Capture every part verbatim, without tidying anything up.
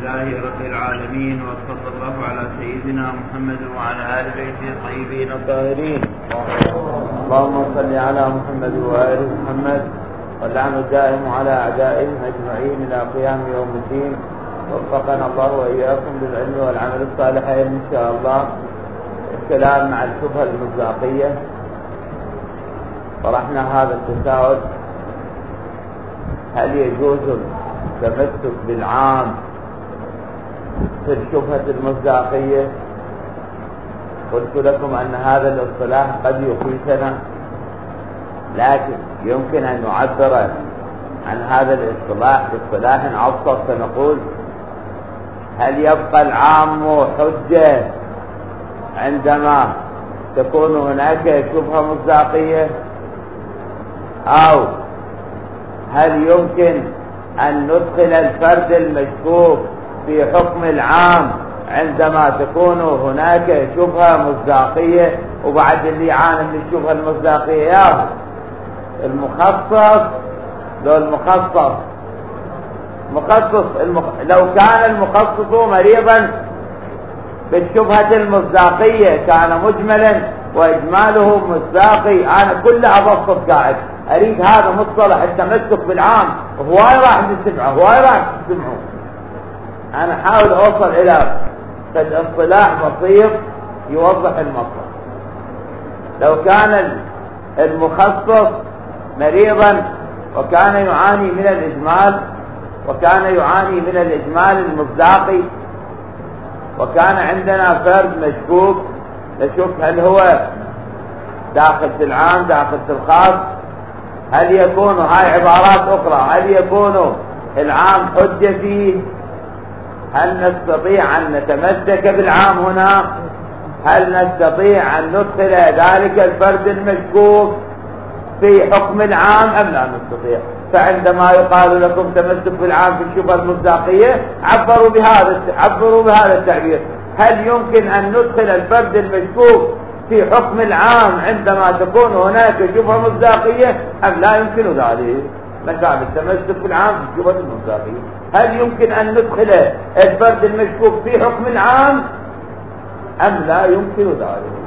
لله رب العالمين، وصلى الله على سيدنا محمد وعلى آل بيته الطيبين الطاهرين. اللهم صل على محمد وآل محمد، واللعن الدائم على أعدائهم أجمعين إلى قيام يوم الدين. وفقنا الله وإياكم بالعلم والعمل الصالحين إن شاء الله. الكلام مع الشبهة المصداقية، طرحنا هذا التساؤل: هل يجوز التمسك بالعام في الشبهة المصداقية؟ قلت لكم أن هذا الاصطلاح قد يخيفنا، لكن يمكن أن نعبر عن هذا الاصطلاح باصطلاح أبسط، فنقول: هل يبقى العام حجة عندما تكون هناك شبهة مصداقية، أو هل يمكن أن ندخل الفرد المشكوك في حكم العام عندما تكون هناك شبهة مصداقية؟ وبعد اللي يعاني من الشبهة المصداقية يا المخصص لو المخصص مخصص المخ... لو كان المخصص مريضا بالشبهة المصداقية كان مجملا وإجماله مصداقي. أنا كله أبسط قاعد أريد هذا مصطلح التمسك بالعام، هواي راح نسمعه هواي راح تسمعه. أنا حاول أوصل إلى اصطلاح بسيط يوضح المطلب. لو كان المخصص مريضا وكان يعاني من الإجمال وكان يعاني من الإجمال المصداقي، وكان عندنا فرد مشكوك نشوف هل هو داخل في العام داخل في الخاص، هل يكون، هاي عبارات أخرى، هل يكون العام حجة فيه؟ هل نستطيع أن نتمسك بالعام هنا؟ هل نستطيع أن ندخل ذلك الفرد المشكوك في حكم العام أم لا نستطيع؟ فعندما يقال لكم تمسك بالعام في الشبهة المصداقية عبروا بهذا عبروا بهذا التعبير: هل يمكن أن ندخل الفرد المشكوك في حكم العام عندما تكون هناك شبهة مصداقية أم لا يمكن ذلك؟ مكان التمسك بالعام في الشبهة المصداقية، هل يمكن أن ندخل الفرد المشكوك في حكم العام أم لا يمكن ذلك؟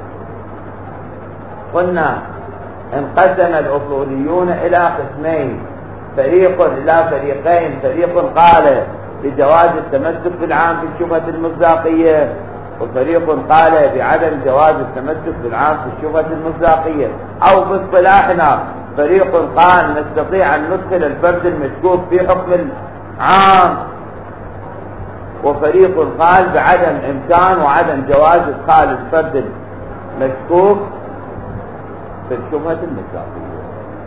قلنا انقسم الأصوليون إلى قسمين: فريق إلى فريقين، فريق قال بجواز التمسك بالعام في الشبهة المصداقية، وفريق قال بعدم جواز التمسك بالعام في الشبهة المصداقية. أو باصطلاحنا فريق قال نستطيع أن ندخل الفرد المشكوك في حكم العام، وفريق قال بعدم إمكان وعدم جواز إدخال الفرد المشكوك في الشبهة المصداقية،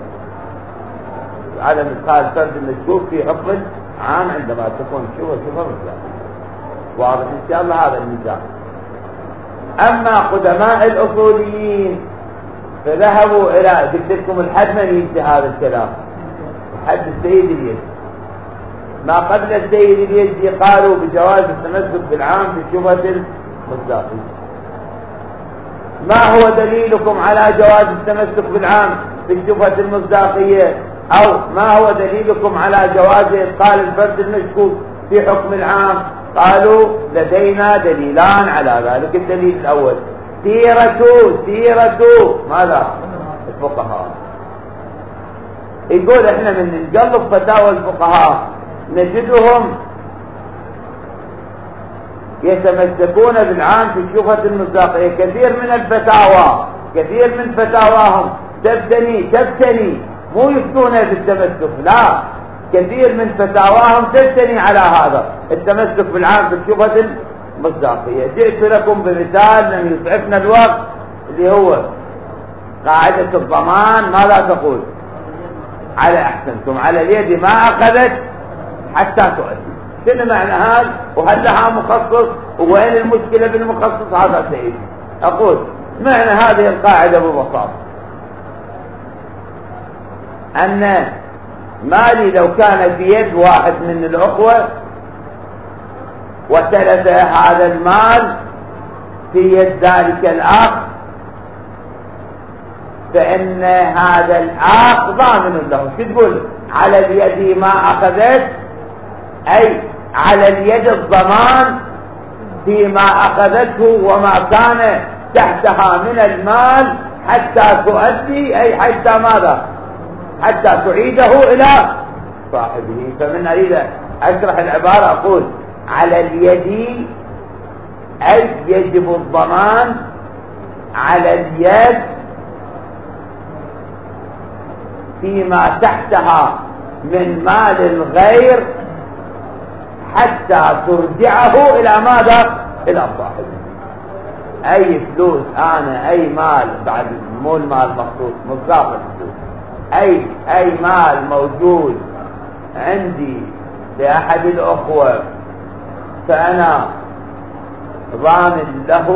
عدم إدخال الفرد المشكوك في حكم العام عندما تكون شبهة شبهة مصداقية. واضح إن شاء الله هذا المثال. أما قدماء الأصوليين فذهبوا إلى، قلت لكم الحد من ينتهي هذا الكلام، حد السيد اليزدي. ما قبل السيد اليزدي قالوا بجواز التمسك بالعام في الشبهة المصداقية. ما هو دليلكم على جواز التمسك بالعام في الشبهة المصداقية؟ أو ما هو دليلكم على جواز إدخال الفرد المشكوك في حكم العام؟ قالوا لدينا دليلان على ذلك. الدليل الأول سيرة سيرة ماذا؟ الفقهاء. يقول احنا من نقلب فتاوى الفقهاء نجدهم يتمسكون بالعام في الشبهة المصداقية. كثير من الفتاوى كثير من فتاواهم تبتني تبتني مو يفتون بالتمسك، لا، كثير من فتاواهم تبتني على هذا التمسك بالعام في الشبهة المصداقية. جئت لكم بمثال لم يسعفنا الوقت، اللي هو قاعدة الضمان. ماذا تقول؟ على أحسنتم على اليد ما أخذت حتى تؤدي. شنو معنى هذا؟ وهل لها مخصص؟ وين المشكلة بالمخصص؟ هذا سيد. أقول معنى هذه القاعدة ببساطة أن مالي لو كان في يد واحد من الأخوة وتلف هذا المال في يد ذلك الأخ، فإن هذا الأخ ضامن له. شو تقول؟ على اليد ما أخذت، أي على اليد الضمان فيما أخذته وما كان تحتها من المال حتى تؤدي، أي حتى ماذا؟ حتى تعيده إلى صاحبه. فمن أريد أشرح العبارة أقول على اليد أي يجب الضمان على اليد فيما تحتها من مال الغير حتى ترجعه إلى ماذا؟ إلى صاحبه. أي فلوس أنا أي مال، بعد مو المال مخصوص مصداق الفلوس، أي أي مال موجود عندي لأحد الأخوة فأنا ضامن له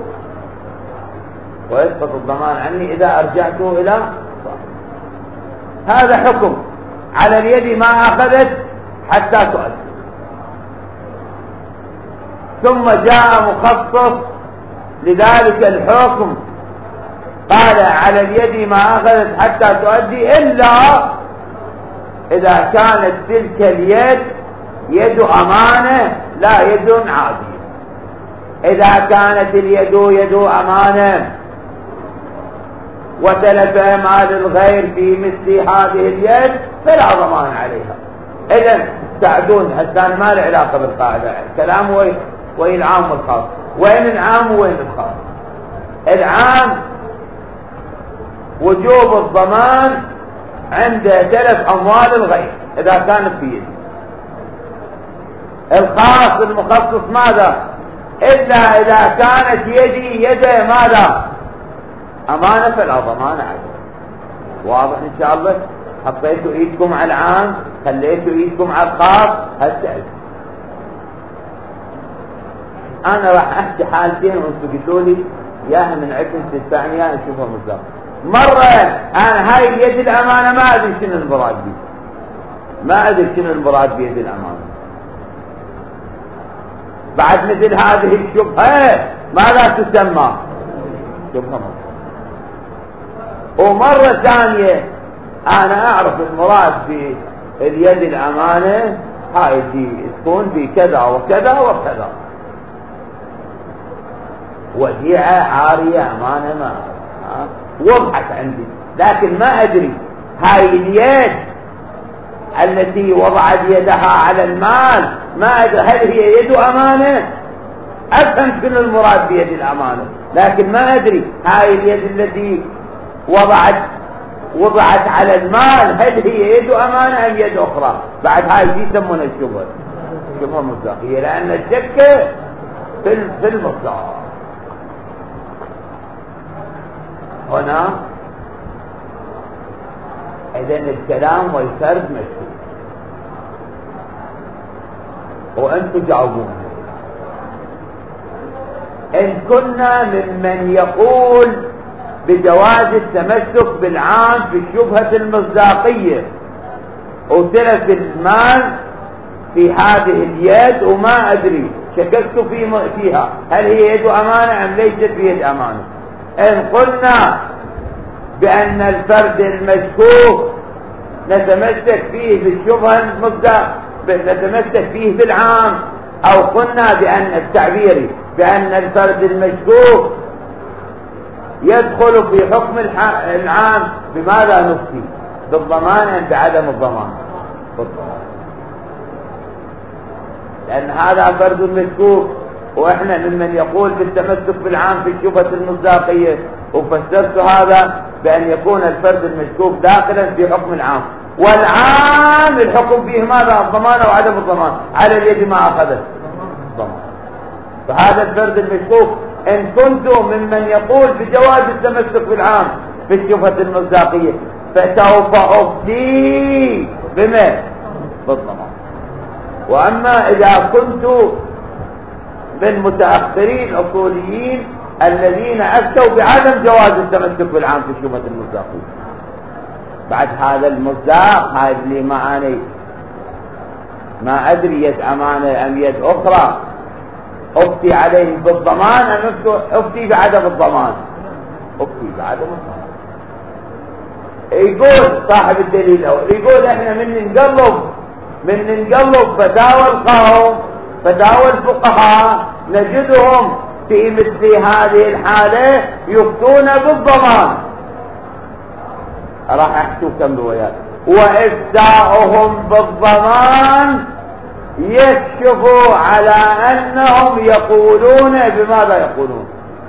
ويسقط الضمان عني إذا أرجعته إلى صاحبه. هذا حكم على اليد ما أخذت حتى تؤدي. ثم جاء مخصص لذلك الحكم قال على اليد ما أخذت حتى تؤدي إلا إذا كانت تلك اليد يد أمانة لا يد عادية. إذا كانت اليد يد أمانة وتلف مال الغير في مثل هذه اليد فلا ضمان عليها. إذن تعدون حتى ما له علاقة بالقاعدة، الكلام وين وين العام والخاص، وين العام وين الخاص. العام وجوب الضمان عند تلف أموال الغير إذا كانت في يده. الخاص المخصص ماذا؟ إلا إذا كانت يدي يده ماذا؟ أمانة فلا ضمان عليه. واضح إن شاء الله؟ حطيتوا إيدكم على العام، خليتوا إيدكم على الخاص. هسه أنا راح أحكي حالتين وأنتوا قلتوا لي ياها من عكس الثانية نشوفها مصداق. مرة أنا هاي اليد الأمانة ما أدري شنو المراد بي، ما أدري شنو المراد بيد الأمانة. بعد مثل هذه الشبهة ماذا تسمى؟ شبهة مصداق. ومرة ثانية أنا أعرف المراد باليد الأمانة هاي تكون بكذا وكذا وكذا، وديعة عارية أمانة ما وضحت عندي، لكن ما أدري هاي اليد التي وضعت يدها على المال ما أدري هل هي يد أمانة. أفهم شنو المراد بيد الأمانة، لكن ما أدري هاي اليد التي وضعت وضعت على المال هل هي يد أمانة أم يد أخرى. بعد هاي دي يسمونها الشبهة، شبهة مصداقية، لأن الشك في في المصداق. هنا إذن الكلام والفرد مشهور وأنتم جاوبون. إن كنا ممن يقول بجواز التمسك بالعام في الشبهة المصداقية وتلف المال في هذه اليد وما أدري شككت في فيها هل هي يد أمانة أم ليست بيد أمانة. إن قلنا بأن الفرد المشكوك نتمسك فيه بالشبهة المصداق نتمسك فيه بالعام، أو قلنا بأن التعبير بأن الفرد المشكوك يدخل في حكم العام، بماذا نفتي؟ بالضمان أم بعدم الضمان؟ بالضمان، لأن هذا فرد مشكوك وإحنا ممن يقول بالتمسك بالعام في الشبهة المصداقية، وفسرت هذا بأن يكون الفرد المشكوك داخلا في حكم العام، والعام الحكم فيه ماذا؟ الضمان أو عدم الضمان على اليد ما أخذت الضمان. فهذا الفرد المشكوك إن كنتم ممن يقول بجواز التمسك بالعام في الشبهة المصداقية فسوف أفتي بما؟ بالضمان. وأما إذا كنت من متأخرين الأصوليين الذين أفتوا بعدم جواز التمسك بالعام في الشبهة المصداقية، بعد هذا المصداق هذا اللي معاني ما أدري يد أمانة أم يد أخرى أفتي عليه بالضمان أم أفتي بعدم الضمان؟ أفتي بعدم الضمان. يقول صاحب الدليل الأول يقول إحنا من نقلب من نقلب فتاوى القوم فتاوى الفقهاء نجدهم في مثل هذه الحالة يفتون بالضمان. راح احكوا كم روايات. وإفتاؤهم بالضمان يكشف على أنهم يقولون بماذا يقولون؟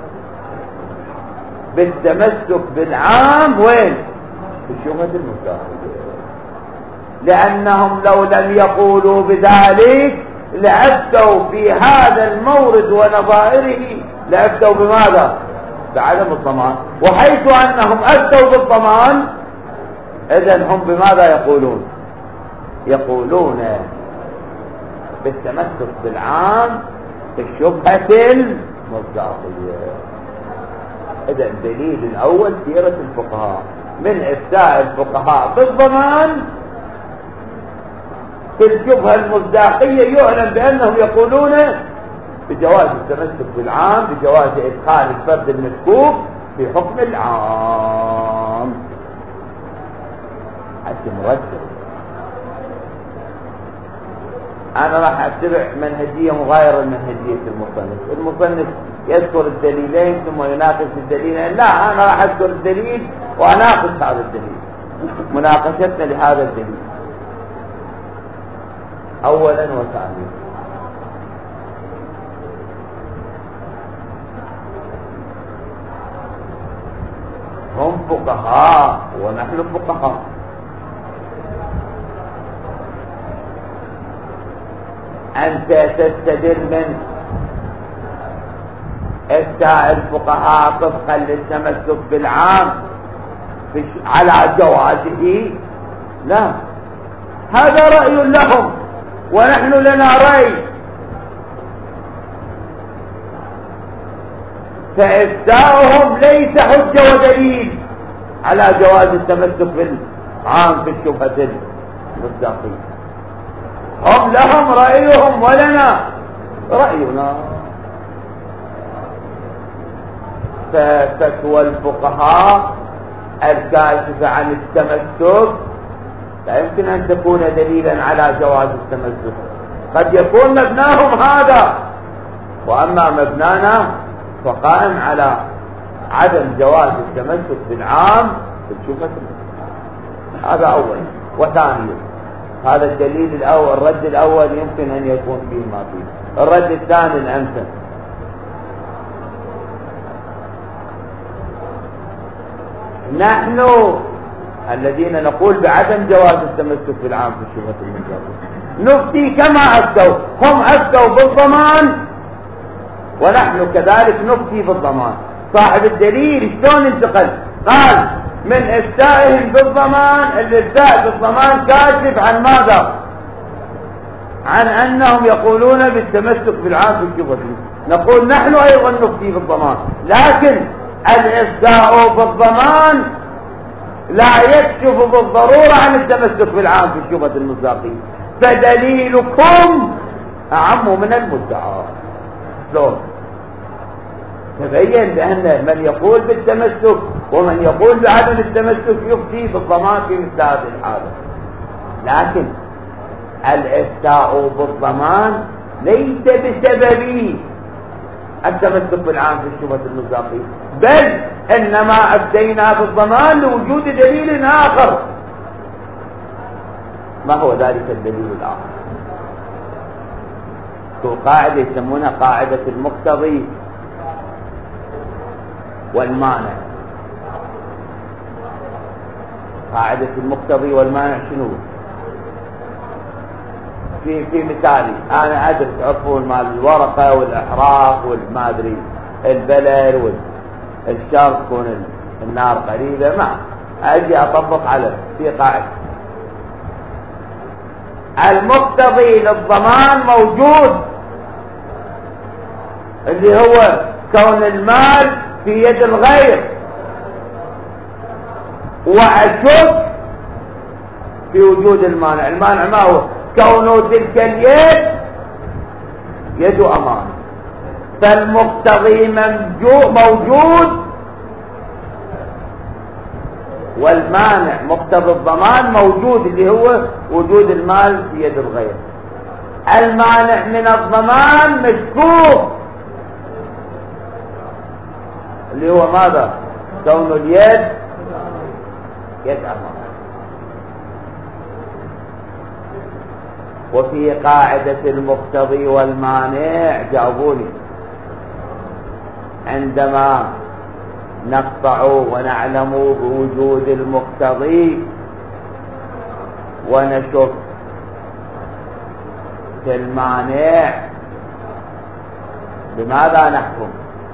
بالتمسك بالعام وين؟ في شبهة المستحيل. لأنهم لو لم يقولوا بذلك لأفتوا في هذا المورد ونظائره، لأفتوا بماذا؟ بعدم الضمان. وحيث أنهم أفتوا بالضمان إذن هم بماذا يقولون؟ يقولون بالتمسك بالعام في الشبهة المصداقية. إذن الدليل الأول سيرة الفقهاء من إفتاء الفقهاء بالضمان في الشبهة المصداقية يعلم بأنهم يقولون بجواز التمسك بالعام، بجواز إدخال الفرد المشكوك في حكم العام. حتى مرتب. أنا راح أتبع منهجية مغايرة لمنهجية المصنف. المصنف يذكر الدليلين ثم يناقش الدليلين. لا، أنا راح أذكر الدليل وأناقش هذا الدليل. مناقشتنا لهذا الدليل أولا وثانيا. هم فقهاء ونحن فقهاء. أنت تستدل من إفتاء الفقهاء طبقا للتمسك بالعام على جوازه؟ لا، هذا رأي لهم ونحن لنا رأي. فإفتاؤهم ليس حجة ودليل على جواز التمسك بالعام في الشبهة المصداقية. هم لهم رأيهم ولنا رأينا. ففتوى الفقهاء الكاشفة عن التمسك لا يمكن أن تكون دليلا على جواز التمسك. قد يكون مبناهم هذا، وأما مبنانا فقائم على عدم جواز التمسك بالعام في الشبهة. هذا أول. وثانيا هذا الدليل الأول، الرد الأول يمكن أن يكون فيه ما فيه. الرد الثاني الأمثل. نحن الذين نقول بعدم جواز التمسك بالعام في الشبهة المنجابة نفتي كما أفتوا. هم أفتوا بالضمان ونحن كذلك نفتي بالضمان. صاحب الدليل شلون انتقل؟ قال من إفتائهم بالضمان. الإفتاء بالضمان كاشف عن ماذا؟ عن أنهم يقولون بالتمسك بالعام في الشبهة. نقول نحن أيضا نفتي بالضمان، لكن الإفتاء بالضمان لا يكشف بالضرورة عن التمسك بالعام في الشبهة المصداقية. فدليلكم أعم من المدعى. شلون؟ تبين بأن من يقول بالتمسك ومن يقول بعدم التمسك يفتي بالضمان في مثل هذه الحالة. لكن الإفتاء بالضمان ليس بسبب التمسك بالعام في الشبهة المصداقية، بل إنما أفتينا بالضمان لوجود دليل آخر. ما هو ذلك الدليل الآخر؟ قاعدة يسمونها قاعدة المقتضي والمانع. قاعدة المقتضي والمانع شنو؟ في في مثالي أنا أدرس عفوا مال الورقة والإحراق والما أدري البلل والشرق تكون النار قريبة، ما أجي أطبق على في قاعدة المقتضي للضمان موجود، اللي هو كون المال في يد الغير، وأشك في وجود المانع. المانع ما هو؟ كونه تلك اليد يد أمان. فالمقتضي موجود والمانع مقتضى الضمان موجود، اللي هو وجود المال في يد الغير. المانع من الضمان مشكوك، اللي هو ماذا؟ كون اليد يد أمانة. وفي قاعدة المقتضي والمانع جاوبوني، عندما نقطع ونعلم بوجود المقتضي ونشك في المانع بماذا نحكم؟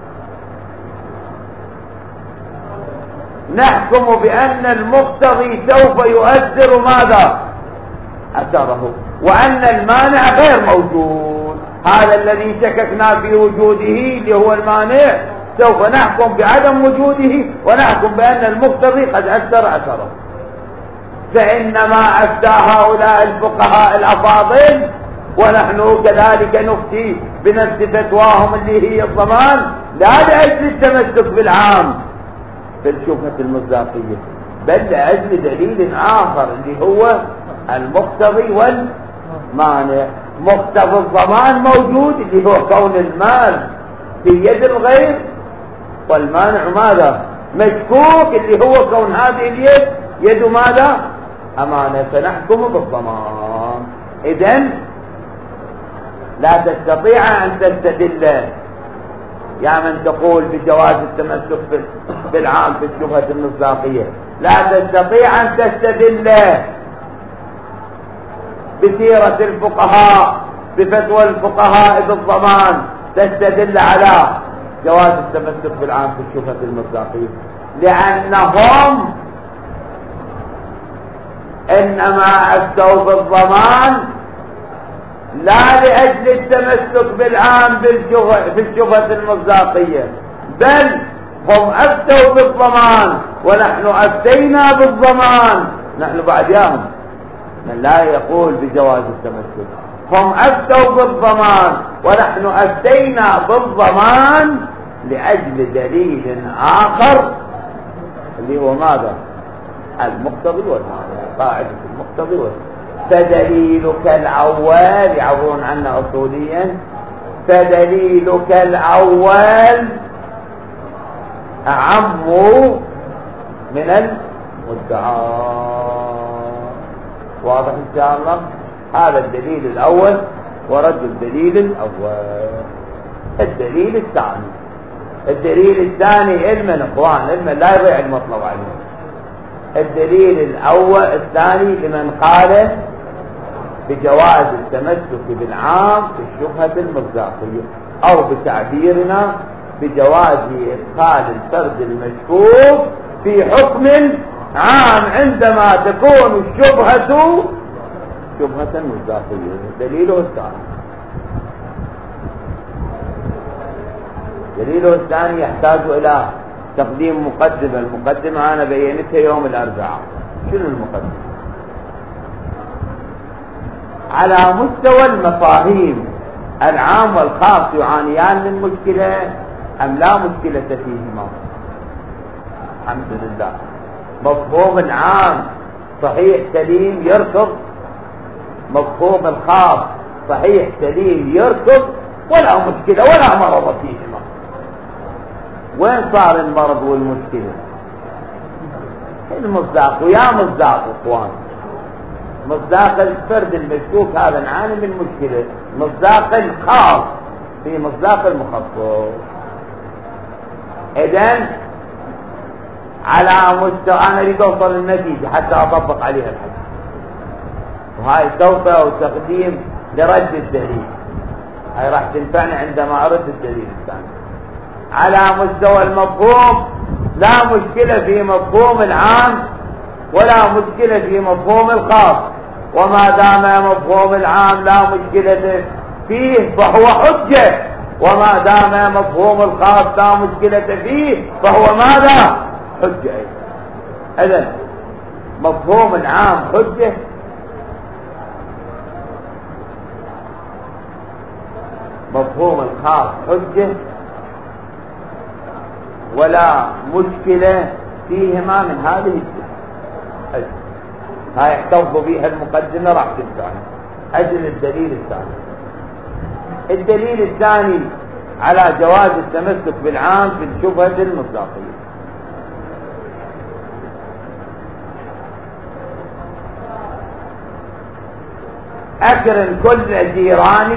نحكم بأن المقتضي سوف يؤثر ماذا؟ أثره، وأن المانع غير موجود. هذا الذي شككنا في وجوده اللي هو المانع سوف نحكم بعدم وجوده، ونحكم بأن المقتضي قد أثر أثره. فإنما أفتى هؤلاء الفقهاء الأفاضل، ونحن كذلك نفتي بنفس فتواهم اللي هي الضمان، لا لأجل التمسك بالعام في الشبهة المصداقية، بل لأجل دليل آخر اللي هو المقتضي والمانع. مقتضى الضمان موجود اللي هو كون المال في يد الغير، والمانع ماذا؟ مشكوك اللي هو كون هذه اليد يد ماذا؟ أمانة، فنحكم بالضمان. إذن لا تستطيع أن تستدل يا من تقول بجواز التمسك بالعام في الشبهة المصداقية، لا تستطيع أن تستدل بسيرة الفقهاء بفتوى الفقهاء بالضمان تستدل على جواز التمسك بالعام في الشبهة المصداقية، لأنهم إنما أفتوا بالضمان لا لأجل التمسك بالعام في الشبهة المصداقية، بل هم أفتوا بالضمان ونحن أفتينا بالضمان. نحن بعدهم من لا يقول بجواز التمسك، هم أفتوا بالضمان ونحن أفتينا بالضمان لأجل دليل آخر اللي هو ماذا؟ المقتضي والمانع، قاعدة المقتضي والمانع. فدليلك الأول، يعبرون عنا أصوليا، فدليلك الأول أعم من المدعى. واضح إن شاء الله؟ هذا الدليل الأول ورد الدليل الأول. الدليل الثاني، الدليل الثاني علما إخوان، علما لا يضيع المطلب عليه. الدليل الأول الثاني لمن قال بجواز التمسك بالعام في الشبهة المصداقية، أو بتعبيرنا بجواز إدخال الفرد المشكوك في حكم عام عندما تكون الشبهة شبهة مصداقية. دليله الثاني، دليله الثاني يحتاج إلى تقديم مقدمة. المقدمة أنا بينتها يوم الأربعاء. شنو المقدمة؟ على مستوى المفاهيم العام والخاص يعانيان من مشكلة أم لا مشكلة فيهما؟ الحمد لله. مفهوم العام صحيح سليم يركض، مفهوم الخاص صحيح سليم يركض، ولا مشكلة ولا مرض فيهما. وين صار المرض والمشكلة؟ المصداق. ويا مصداق اخوان، مصداق الفرد المشكوك هذا نعاني من مشكلة، مصداق الخاص في مصداق المخصص. اذن على مستوى، انا اريد اوصل النتيجة حتى اطبق عليها الحديث، وهاي توفى وتقديم لرد الدليل، هاي راح تنفعني عندما ارد الدليل الثاني. على مستوى المفهوم لا مشكلة في مفهوم العام ولا مشكلة في مفهوم الخاص، وما دام مفهوم العام لا مشكلة فيه فهو حجة، وما دام مفهوم الخاص لا مشكلة فيه فهو ماذا؟ حجة. إذن مفهوم العام حجة، مفهوم الخاص حجة، ولا مشكلة فيهما من هذه الجهة. هاي احتفظوا بيها المقدمة راح تنتهي. أجل الدليل الثاني. الدليل الثاني على جواز التمسك بالعام في الشبهة المصداقية. أكرم كل جيراني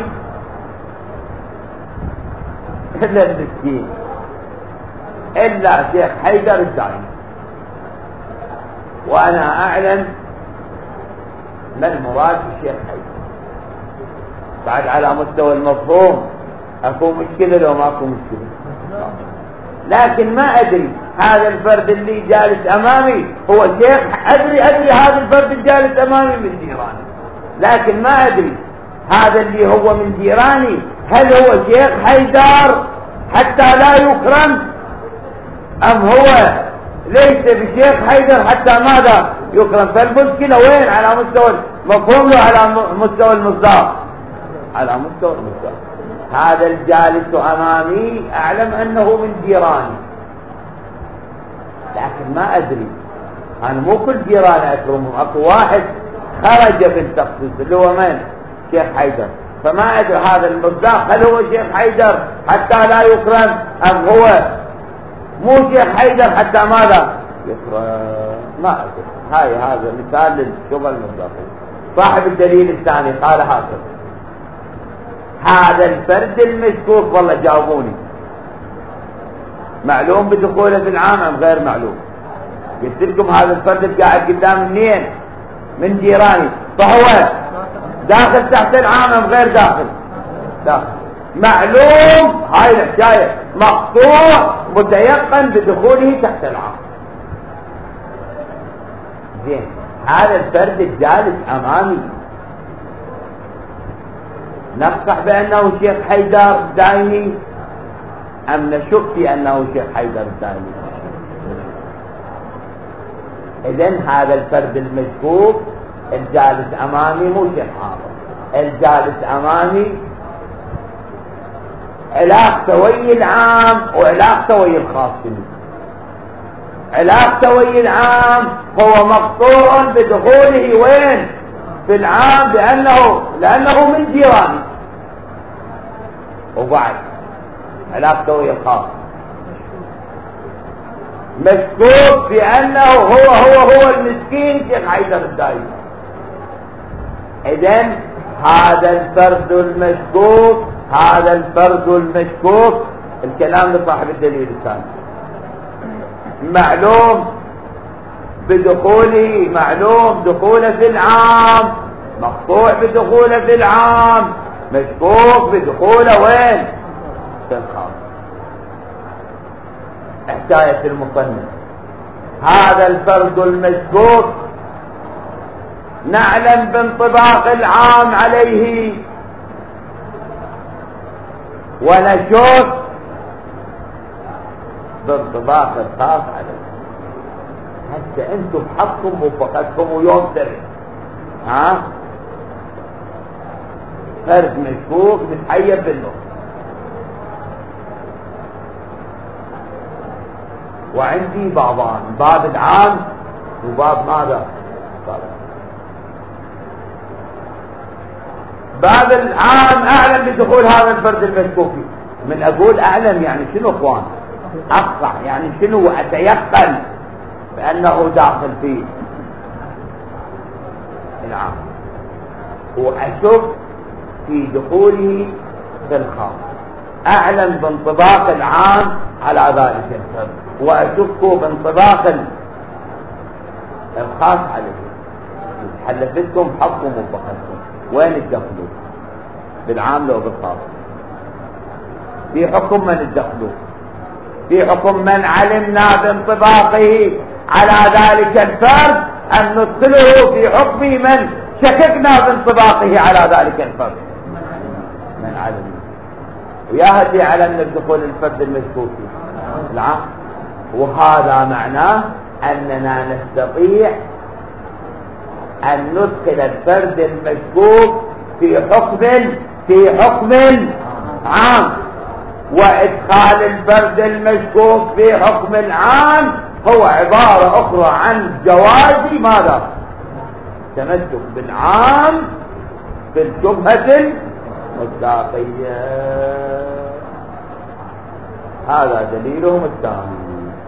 إلا المسكين إلا شيخ حيدر الداعي، وأنا أعلم ما المراد بالشيخ حيدر. بعد على مستوى المفهوم أكو مشكلة لو ما أكو مشكلة، لكن ما أدري هذا الفرد اللي جالس أمامي هو شيخ. أدري أدري هذا الفرد الجالس أمامي من جيراني، لكن ما أدري هذا اللي هو من جيراني هل هو شيخ حيدر حتى لا يكرم، أم هو ليس بشيخ حيدر حتى ماذا يكرم. فالمشكلة وين؟ على مستوى المفهوم له على مستوى المصداق؟ على مستوى المصداق. هذا الجالس أمامي أعلم أنه من جيراني، لكن ما أدري أنا مو كل جيراني أكرمهم، أكو واحد خرج بالتخصيص اللي هو من؟ شيخ حيدر. فما أدري هذا المصداق هل هو شيخ حيدر حتى لا يكرم، أم هو مو شيخ حيدر حتى ماذا يكرم. ما أدري. هاي هذا مثال للشبهة المصداقية. صاحب الدليل الثاني قال هكذا: هذا الفرد المشكوك، والله جاوبوني، معلوم بدخوله في العام أم غير معلوم؟ قلت لكم هذا الفرد قاعد قدام منين؟ من جيراني، فهو داخل تحت العام أم غير داخل؟ داخل. معلوم، هاي الحكاية، مقطوع متيقن بدخوله تحت العام. زين، هذا الفرد الجالس أمامي نقطع بأنه شيخ حيدر الدايمي أم نشك في أنه شيخ حيدر الدايمي؟ إذن هذا الفرد المشكوك الجالس أمامي مو شيخ حافظ، الجالس أمامي علاقته ويا العام وعلاقته ويا الخاص منه. علاقته ويا العام هو مقطوع بدخوله وين؟ في العام، لأنه لأنه من جيراني. وبعد علاقته ويا الخاص مشكوك بأنه هو هو هو المسكين شيخ حيدر الدايمي. إذن هذا الفرد المشكوك هذا الفرد المشكوك الكلام لصاحب الدليل الثاني معلوم بدخوله، معلوم دخوله في العام، مقطوع بدخوله في العام، مشكوك بدخوله وين؟ في الخاص. حكاية المصنف: هذا الفرد المشكوك نعلم بانطباق العام عليه ونشك بانطباق الخاص عليه. حتى انتم بحقكم وفقدكم ويوم سرد، ها فرد مشكوك متحيب بالنص، وعندي بابان، باب العام وباب ماذا؟ باب العام اعلم بدخول هذا الفرد المشكوك. من اقول اعلم يعني شنو اخوان؟ اقطع يعني شنو؟ اتيقن بانه داخل فيه العام، واشك في دخوله في الخاص. اعلم بانطباق العام على ذلك الفرد، واشك بانطباق الخاص عليه. حلفتكم حقكم وفقدكم، وين الدخلوا؟ بالعام لو بالخاص؟ في حكم من الدخلوا؟ في حكم من علمنا بانطباقه على ذلك الفرد أن ندخله في حكم من شككنا بانطباقه على ذلك الفرد؟ من علمنا. ويا هدي علمنا بدخول الفرد المشكوك العام، وهذا معناه أننا نستطيع أن ندخل الفرد المشكوك في حكم في حكم عام. وإدخال الفرد المشكوك في حكم العام هو عبارة أخرى عن جواز ماذا؟ التمسك بالعام في الشبهة المصداقية. هذا دليلهم الثاني.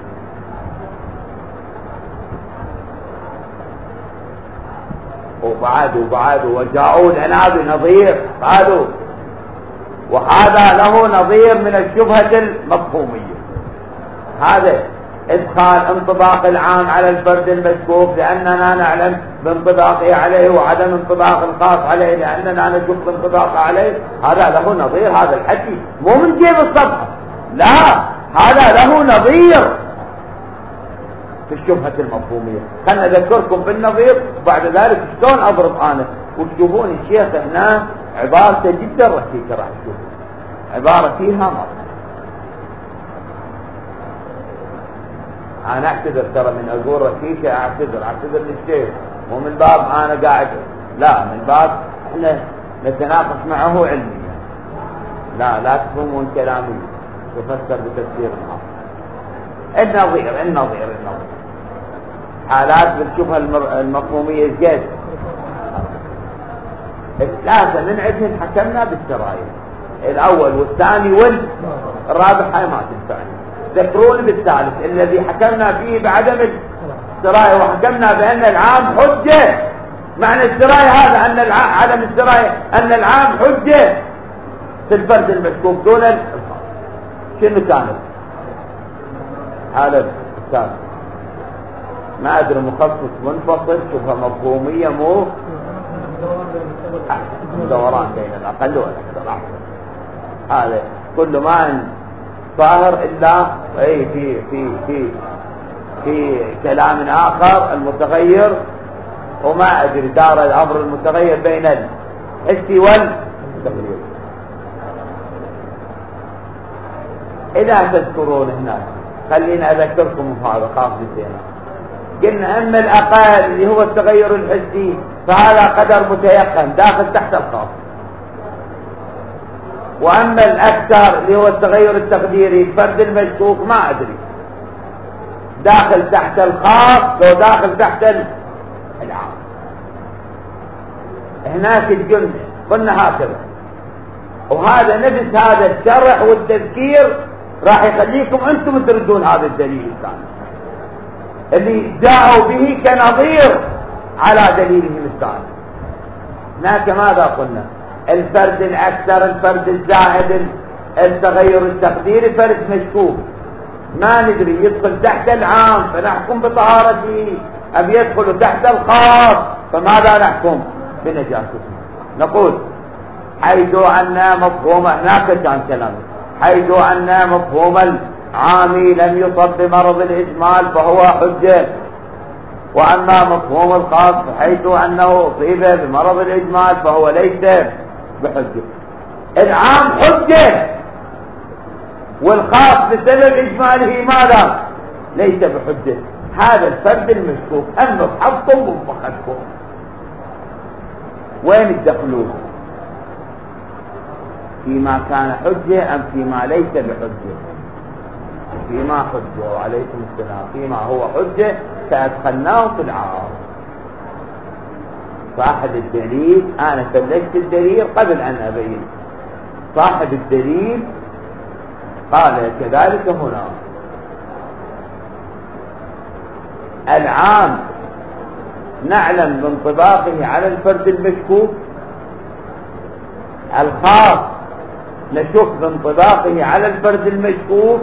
وبعد وبعد وجاءوا لنا بنظير قالوا وهذا له نظير من الشبهة المفهومية. هذا إدخال انطباق العام على الفرد المشكوك لأننا نعلم بانطباقه عليه وعدم انطباق الخاص عليه لأننا نشك بانطباقه عليه. هذا له نظير. هذا الحكي مو من جيب الصفحة، لا، هذا له نظير في الشبهة المفهومية. خلنا أذكركم بالنظير وبعد ذلك شلون أضرب أنا. وتشوفون الشيخ هنا عبارته جدا ركيكة، راح تشوفون عبارة فيها مصر. أنا أعتذر ترى من أقول ركيكة، أعتذر أعتذر للشيخ، مو من باب أنا قاعد، لا، من باب إحنا نتناقش معه علميا. لا لا تفهمون كلامي تفسر بتفسير آخر. النظير النظير النظير حالات بالشبهة المفهومية زيادة الثلاثة من عندهم حكمنا بالسرايا، الأول والثاني والرابع هاي ما تنفعني. ذكروني بالثالث الذي حكمنا فيه بعدم السرايا وحكمنا بأن العام حجة. معنى السرايا هذا أن عدم السرايا أن العام حجة في الفرد المشكوك دون الخاص. شنو كانت حالة الثالث؟ ما أدري مخصص منفصل شبهة مفهومية مو دوران بين الأقل والأكثر أحسن. هذا كل ما ظاهر إلا أي في في في في كلام آخر المتغير، وما أدري دار الأمر المتغير بين الحس والتغيير. إذا تذكرون هناك خلينا أذكركم هذا خاص بالزينة. قلنا أما الأقل اللي هو التغير الحسي فهذا قدر متيقن داخل تحت الخاص، وأما الأكثر اللي هو التغير التقديري الفرد المشكوك ما أدري داخل تحت الخاص لو داخل تحت العام. هناك الجنة قلنا هكذا، وهذا نفس هذا الشرح والتذكير راح يخليكم أنتم تردون هذا الدليل الثاني اللي جاءوا به كنظير على دليلهم الثاني. هناك ماذا قلنا؟ الفرد الأكثر الفرد الزائد التغير التقديري فرد مشكوك ما ندري يدخل تحت العام فنحكم بطهارته أم يدخل تحت الخاص فماذا نحكم بنجاسته. نقول حيث أن مفهوم هناك كان كلام حيث أن مفهوم العامي لم يصب بمرض الإجمال فهو حجة، وأما مفهوم الخاص حيث أنه أصيب بمرض الإجمال فهو ليس بحجة. العام حجة والخاص بسبب إجماله ماذا؟ ليس بحجة. هذا الفرد المشكوك أنه حطم وفخدكم وين الدخلون؟ فيما كان حجة أم فيما ليس بحجة؟ فيما حجة. وعليكم السلام. فيما هو حجة فأدخلناه في العام. صاحب الدليل أنا سلكت الدليل قبل أن أبين. صاحب الدليل قال كذلك هنا العام نعلم بانطباقه على الفرد المشكوك، الخاص نشك بانطباقه على الفرد المشكوك،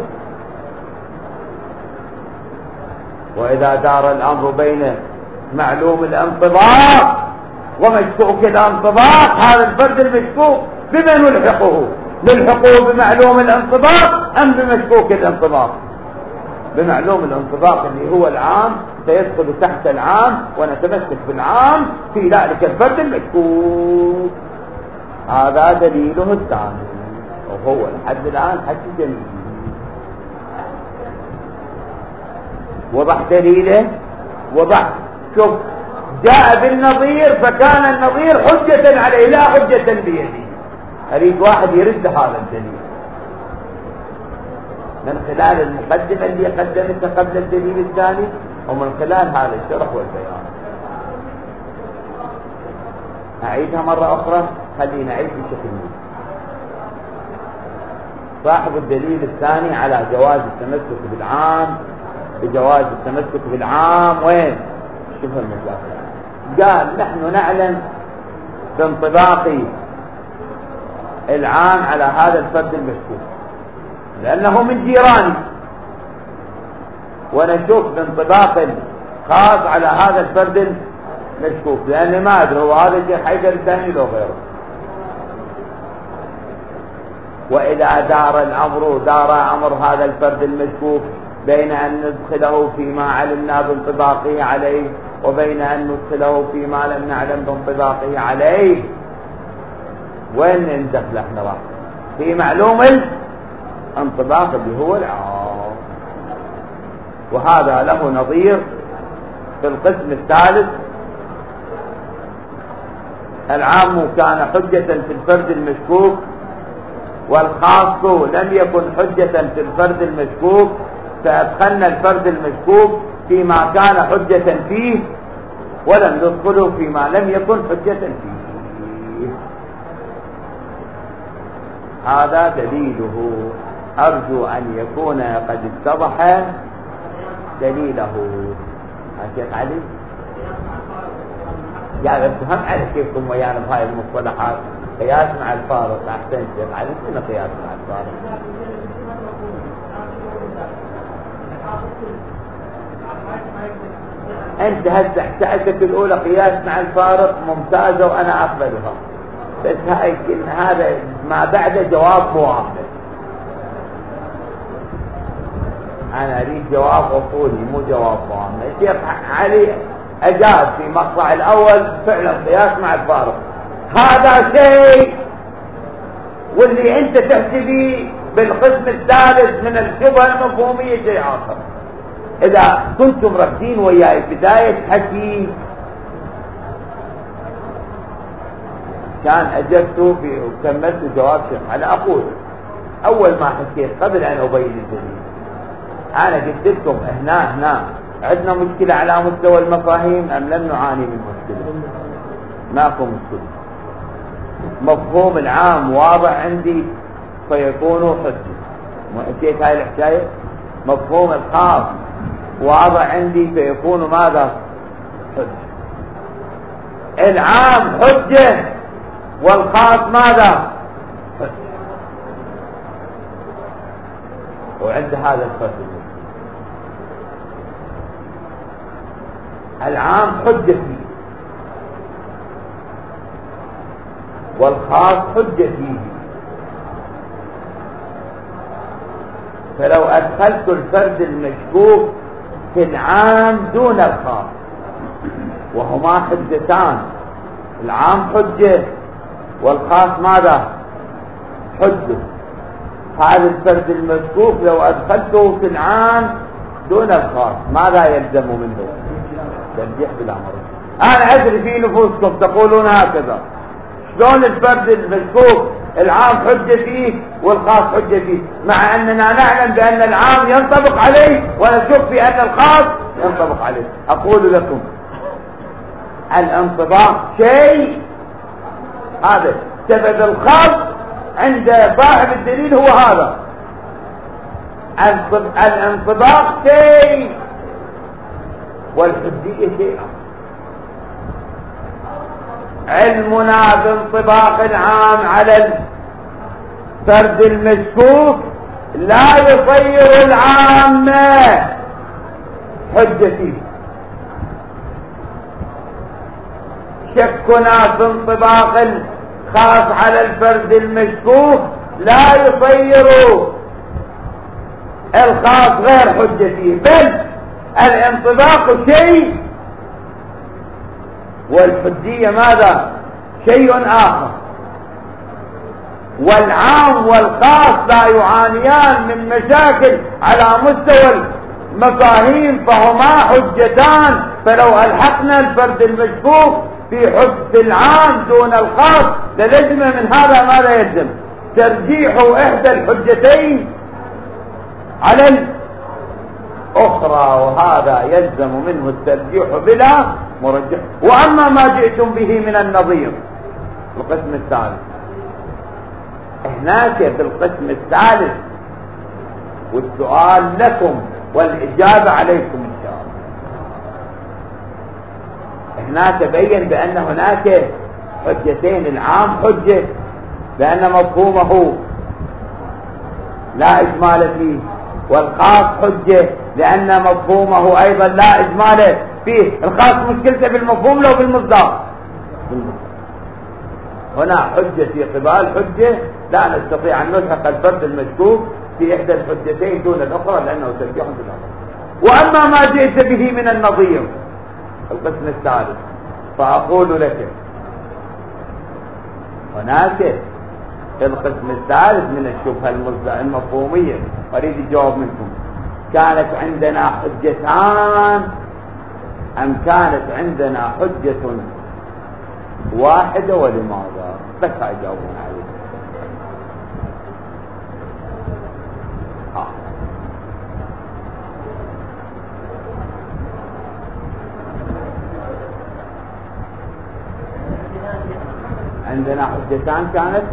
وإذا دار الأمر بين معلوم الانطباق ومشكوك الانطباق هذا الفرد المشكوك بمن نلحقه؟ نلحقه بمعلوم الانطباق أم بمشكوك الانطباق؟ بمعلوم الانطباق اللي هو العام سيدخل تحت العام ونتمسك بالعام في ذلك الفرد المشكوك. هذا دليله الثاني وهو لحد الآن حكي جميل. وضح دليله وضح. شوف جاء بالنظير فكان النظير حجة عليه لا حجة بيده. أريد واحد يرد هذا الدليل من خلال المقدمة اللي قدمتها قبل الدليل الثاني ومن خلال هذا الشرح والبيان. أعيدها مرة أخرى، خلينا نعيد بشكل مباشر. صاحب الدليل الثاني على جواز التمسك بالعام بجواز التمسك بالعام وين؟ شوف المثال، قال نحن نعلم بانطباق العام على هذا الفرد المشكوك لأنه من جيراني، ونشوف بانطباق الخاص على هذا الفرد المشكوك لأني ما أدري هو هذا الشيء حيدر الثاني لو غيره. وإذا دار الأمر دار أمر هذا الفرد المشكوك بين أن ندخله فيما علمنا بانطباقه عليه وبين أن ندخله فيما لم نعلم بانطباقه عليه، وين ندخل احنا راح في معلوم الانطباق اللي هو العام. وهذا له نظير في القسم الثالث، العام كان حجة في الفرد المشكوك والخاص لم يكن حجة في الفرد المشكوك، فأدخلنا الفرد المشكوك فيما كان حجة فيه ولم ندخله فيما لم يكن حجة فيه. هذا دليله، أرجو أن يكون قد اتضح دليله. الشيخ علي يعني افهم على كيفكم ويانا بهاي المصطلحات. قياس مع الفارق، أحسن شيخ علي، شنو قياس مع الفارق؟ أنت هسه حسأتك الأولى قياس مع الفارق ممتازة وأنا أقبلها، بس هاي هذا ما بعد جواب موافق. أنا أريد جواب أصولي مو جواب موافق. الشيخ علي أجاب في مقطع الأول فعلا قياس مع الفارق هذا شيء، واللي أنت تحسبي بالقسم الثالث من الشبهة المفهومية شيء آخر. إذا كنتم ركزين وياي بداية حكي كان أجبت وكملت جواب شيخ على أقول أول ما حكيت قبل أن أبين الدليل أنا قلت لكم هنا هنا عندنا مشكلة على مستوى المفاهيم أم لم نعاني من مشكلة؟ ماكو مشكلة. مفهوم العام واضح عندي فيكون حجة، مو حكيت هاي الحكاية. مفهوم الخاص واضح عندي فيكون ماذا؟ حجة. العام حجة والخاص ماذا؟ حجة. وعند هذا الفرق العام حجة فيه والخاص حجة فيه، فلو أدخلت الفرد المشكوك في العام دون الخاص وهما حجتان، العام حجة والخاص ماذا؟ حجة، هذا الفرد المشكوك لو أدخلته في العام دون الخاص ماذا يلزم منه؟ ترجيح بالأمر. أنا أدري في نفوسكم تقولون هكذا، شلون الفرد المشكوك العام حجة فيه والخاص حجة فيه، مع أننا نعلم بأن العام ينطبق عليه ونشك بأن الخاص ينطبق عليه. أقول لكم الانطباق شيء، هذا سبب الخاص عند صاحب الدليل هو هذا. الانطباق شيء والحجية شيء. علمنا بانطباق العام على الفرد المشكوك لا يصير العام حجة فيه. شكنا في انطباق الخاص على الفرد المشكوك لا يصير الخاص غير حجة فيه، بل الانطباق شيء والحجية ماذا؟ شيء آخر. والعام والخاص لا يعانيان من مشاكل على مستوى المفاهيم فهما حجتان، فلو ألحقنا الفرد المشكوك في حجة العام دون الخاص للزم من هذا ما لا يلزم ترجيح إحدى الحجتين على الأخرى، وهذا يلزم منه الترجيح بلا مرجح. وأما ما جئتم به من النظير القسم الثالث. هناك في القسم الثالث والسؤال لكم والإجابة عليكم إن شاء الله. هناك بين بأن هناك حجتين. العام حجة لأن مفهومه لا إجمال فيه، والخاص حجة لأن مفهومه أيضا لا إجمال فيه. الخاص مشكلته بالمفهوم لو بالمصداق. هنا حجة في قبال حجة، لا نستطيع أن نلحق الفرد المشكوك في إحدى الحجتين دون الأخرى لأنه ترجيح بالأخرى. وأما ما جئت به من النظير القسم الثالث فأقول لك هناك القسم الثالث من الشبهة المفهومية. أريد الجواب منكم. كانت عندنا حجتان أم كانت عندنا حجة واحدة ولماذا؟ بس أجاوبون عليه. آه. عندنا حجتان كانت.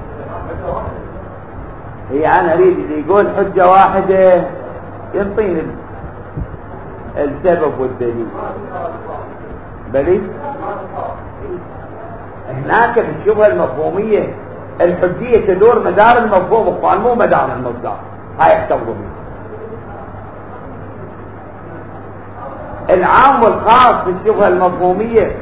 هي أنا أريد اللي يقول حجة واحدة ينطيني السبب والدليل. بلي هناك في الشبهة المفهومية الحجية تدور مدار المفهوم القرآن مو مدار المصدر. هاي احتفظوا بيه. العام والخاص في الشبهة المفهومية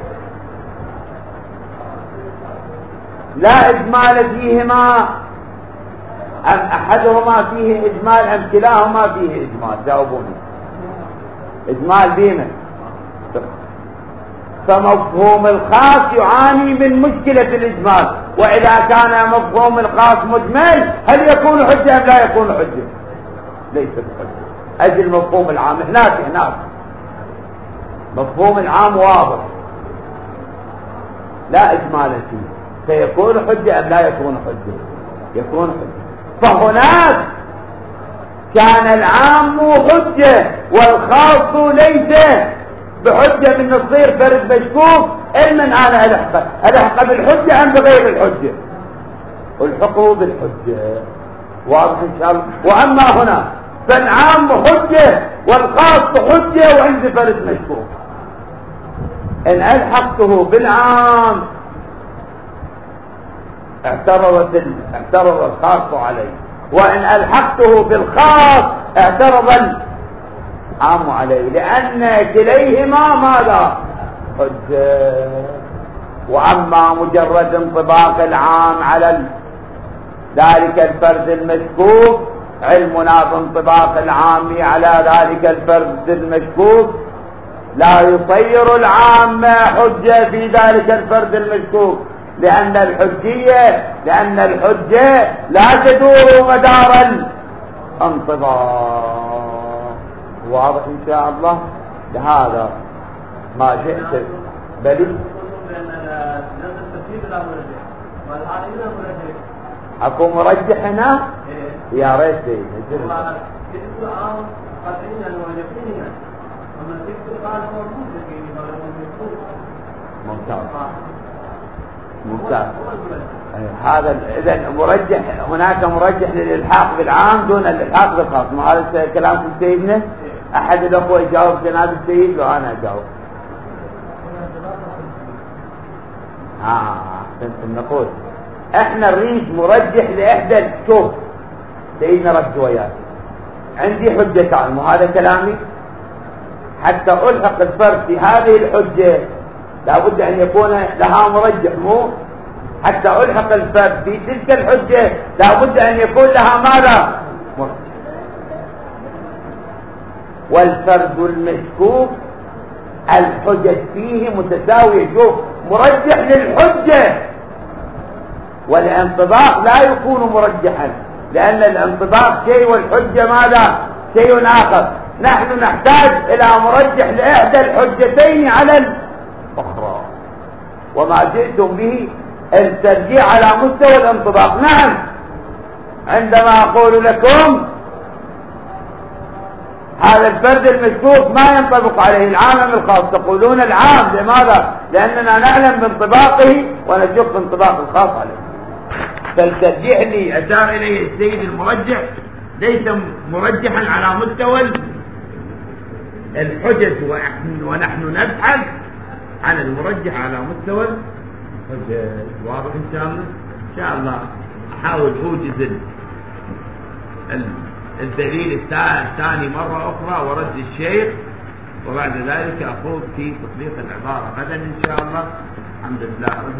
لا إجمال فيهما أم أحدهما فيه إجمال أم كلاهما فيه إجمال؟ جاوبوني. إجمال بينا. فمفهوم الخاص يعاني من مشكلة الإجمال، وإذا كان مفهوم الخاص مجمل هل يكون حجة أم لا يكون حجة؟ ليس بحجة. أجل مفهوم العام هناك هناك مفهوم العام واضح لا إجمال فيه، سيكون حجة أم لا يكون حجة؟ يكون حجة. فهناك كان العام حجة والخاص ليس بحجة من تصير فرد مشكوك. علما أنا ألحق ألحق بالحجة أم بغير الحجة؟ الحقوا بالحجة. واضح إن شاء الله. وأما هنا فالعام حجة والخاص حجة وعند فرد مشكوك. إن ألحقته بالعام اعترضت ال... اعترض الخاص عليه، وإن ألحقته بالخاص اعترض العام عليه، لأن كليهما ماذا؟ حجة. وأما مجرد انطباق العام على ذلك الفرد المشكوك، علمنا بانطباق العام على ذلك الفرد المشكوك لا يصير العام حجة في ذلك الفرد المشكوك، لأن الحجية لأن الحجة لا تدور مدار الانطباق. واضح إن شاء الله. لهذا ما جئت بل أكو مرجح هنا يا ريت ممتاز ممتاز. هذا إذا مرجح. هناك مرجح للإلحاق بالعام دون الإلحاق بالخاص. ما هذا كلام سيدنا. أحد الأخوة يجاوب جناب السيد وأنا أجاوب. آه أنتم نقول إحنا نريد مرجح لإحدى. شوف سيدنا رد وياك عندي حجتان وهذا كلامي. حتى ألحق الفرد في هذه الحجة لابد أن يكون لها مرجح، مو حتى ألحق الفرد في تلك الحجة لابد أن يكون لها ماذا؟ مرجح. والفرد المشكوك الحجج فيه متساوية. شوف مرجح للحجة، والانطباق لا يكون مرجحا، لأن الانطباق شيء والحجة ماذا؟ شيء آخر. نحن نحتاج إلى مرجح لإحدى الحجتين على الأخرى، وما جئتم به الترجيع على مستوى الانطباق. نعم عندما أقول لكم هذا الفرد المشكوك ما ينطبق عليه العام من الخاص، تقولون العام. لماذا؟ لأننا نعلم بانطباقه ونشك بانطباق الخاص عليه. فالترجيح اللي أشار إليه السيد المرجح ليس مرجحا على مستوى الحجج، ونحن نبحث عن المرجح على مستوى الحجج. واضح إن شاء الله؟ إن شاء الله أحاول أوجز الدليل الثاني مرة أخرى ورد الشيخ، وبعد ذلك أخوض في تطبيق العبارة غدا إن شاء الله. الحمد لله.